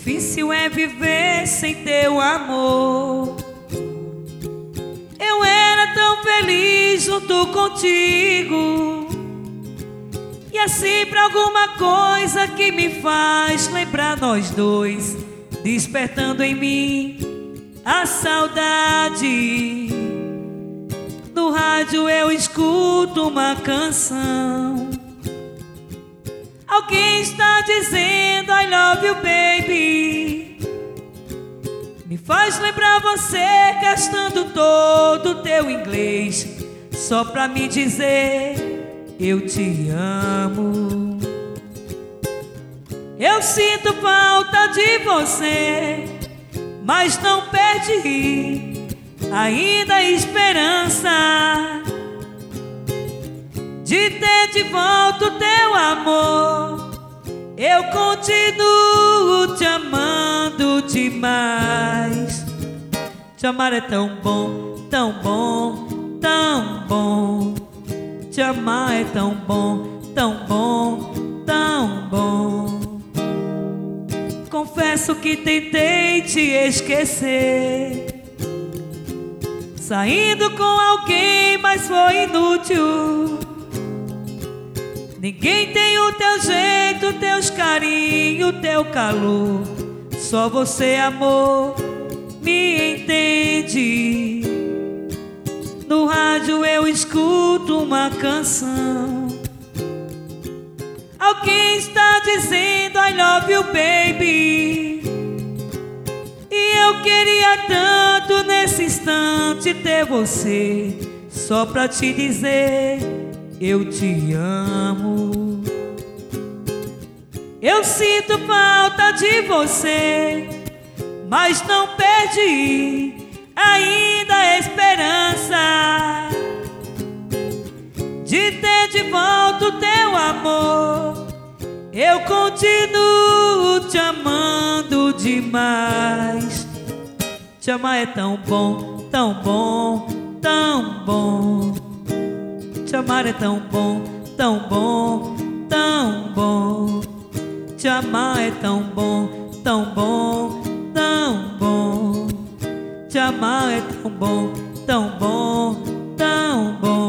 Difícil é viver sem teu amor. Eu era tão feliz junto contigo, e é sempre alguma coisa que me faz lembrar nós dois, despertando em mim a saudade. No rádio eu escuto uma canção, alguém está dizendo I love you baby. Me faz lembrar você gastando todo o teu inglês só pra me dizer eu te amo. Eu sinto falta de você, mas não perdi ainda a esperança de ter de volta o teu amor. Eu continuo te amando demais. Te amar é tão bom, tão bom, tão bom. Te amar é tão bom, tão bom, tão bom. Confesso que tentei te esquecer, saindo com alguém, mas foi inútil. Ninguém tem o teu jeito, teus carinhos, teu calor. Só você, amor, me entende. No rádio eu escuto uma canção, alguém está dizendo I love you baby. E eu queria tanto nesse instante ter você, só pra te dizer eu te amo. Eu sinto falta de você, mas não perdi ainda a esperança de ter de volta o teu amor. Eu continuo te amando demais. Te amar é tão bom, tão bom, tão bom. Te amar é tão bom, tão bom, tão bom. Te amar é tão bom, tão bom, tão bom. Te amar é tão bom, tão bom, tão bom.